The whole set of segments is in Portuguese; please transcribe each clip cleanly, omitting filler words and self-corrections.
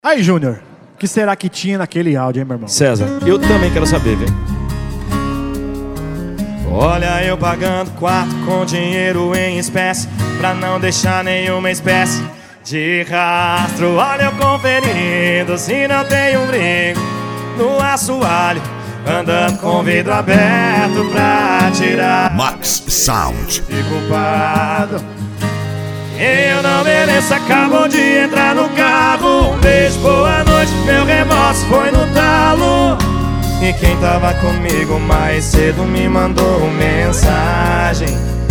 Aí, Júnior, o que será que tinha naquele áudio, hein, meu irmão? César, eu também quero saber, viu? Olha, eu pagando quarto com dinheiro em espécie, pra não deixar nenhuma espécie de rastro. Olha, eu conferindo se não tem um brinco no assoalho, andando com vidro aberto pra tirar Max Sound. de culpado. Eu não mereço, acabou de entrar no carro. Um beijo, boa noite, meu remorso foi no talo. E quem tava comigo mais cedo me mandou mensagem.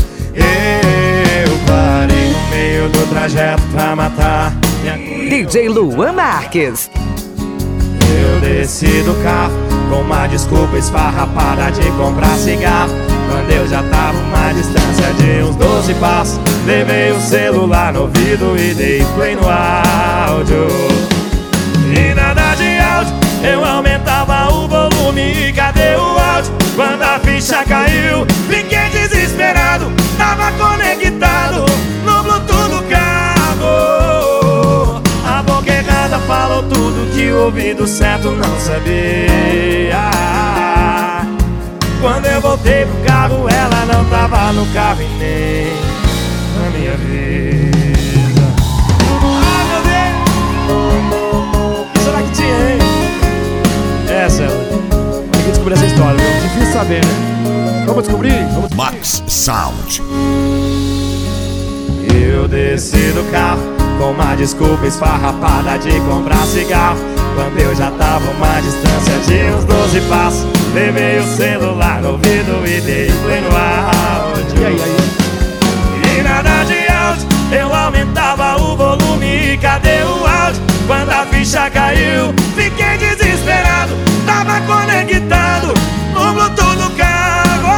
Eu parei no meio do trajeto pra matar. DJ Luan Marques. Eu desci do carro com uma desculpa esfarrapada de comprar cigarro. Quando eu já tava uma distância de uns 12 passos, levei o celular no ouvido e dei play no áudio. E nada de áudio, eu aumentava o volume e cadê o áudio? Quando a ficha caiu, fiquei desesperado. Tava conectado no Bluetooth do carro. A boca errada falou tudo que o ouvido certo não sabia. Quando eu voltei pro carro, ela não tava no carro e nem na minha vida. Ai, meu Deus! O que será que tinha, hein? Essa, tem que descobrir essa história, viu? Difícil saber, né? Vamos descobrir? Max Sound. Eu desci do carro com uma desculpa esfarrapada de comprar cigarro. Quando eu já tava uma distância de uns 12 passos, levei o celular no ouvido e dei play no áudio. E aí? E nada de áudio, eu aumentava o volume e cadê o áudio? Quando a ficha caiu, fiquei desesperado. Tava conectado no Bluetooth do carro.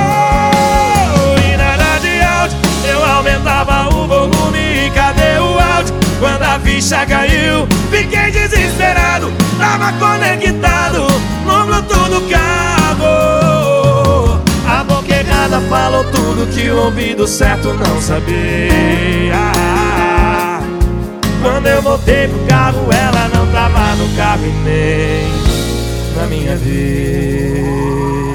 E nada de áudio, eu aumentava o volume e cadê o áudio? Quando a ficha caiu, fiquei desesperado. Tava conectado no Bluetooth do carro. A boca errada falou tudo que o ouvido certo não sabia. Quando eu voltei pro carro, ela não tava no carro e nem na minha vida.